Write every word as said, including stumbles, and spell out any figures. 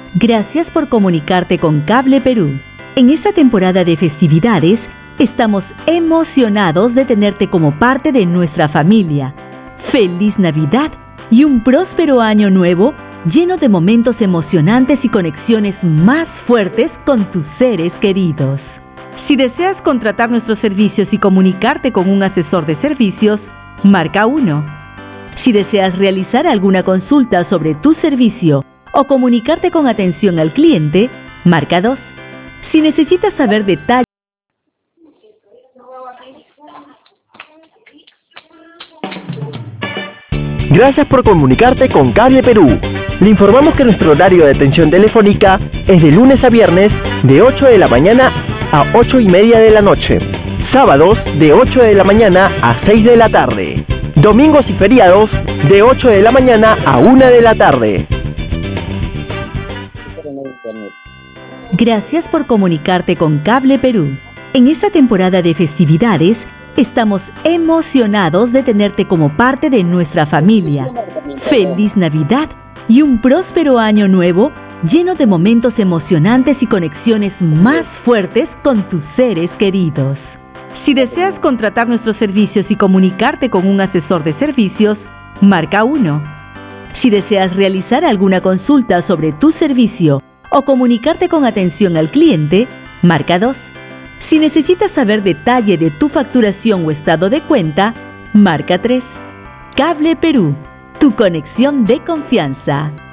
Gracias por comunicarte con Cable Perú. En esta temporada de festividades, estamos emocionados de tenerte como parte de nuestra familia. ¡Feliz Navidad y un próspero año nuevo lleno de momentos emocionantes y conexiones más fuertes con tus seres queridos! Si deseas contratar nuestros servicios y comunicarte con un asesor de servicios, marca uno. Si deseas realizar alguna consulta sobre tu servicio o comunicarte con atención al cliente, marca dos. Si necesitas saber detalles... Gracias por comunicarte con Cable Perú. Le informamos que nuestro horario de atención telefónica es de lunes a viernes de ocho de la mañana a ocho y media de la noche. Sábados de ocho de la mañana a seis de la tarde. Domingos y feriados de ocho de la mañana a una de la tarde. Gracias por comunicarte con Cable Perú. En esta temporada de festividades, estamos emocionados de tenerte como parte de nuestra familia. ¡Feliz Navidad y un próspero año nuevo lleno de momentos emocionantes y conexiones más fuertes con tus seres queridos! Si deseas contratar nuestros servicios y comunicarte con un asesor de servicios, marca uno. Si deseas realizar alguna consulta sobre tu servicio o comunicarte con atención al cliente, marca dos. Si necesitas saber detalle de tu facturación o estado de cuenta, marca tres. Cable Perú, tu conexión de confianza.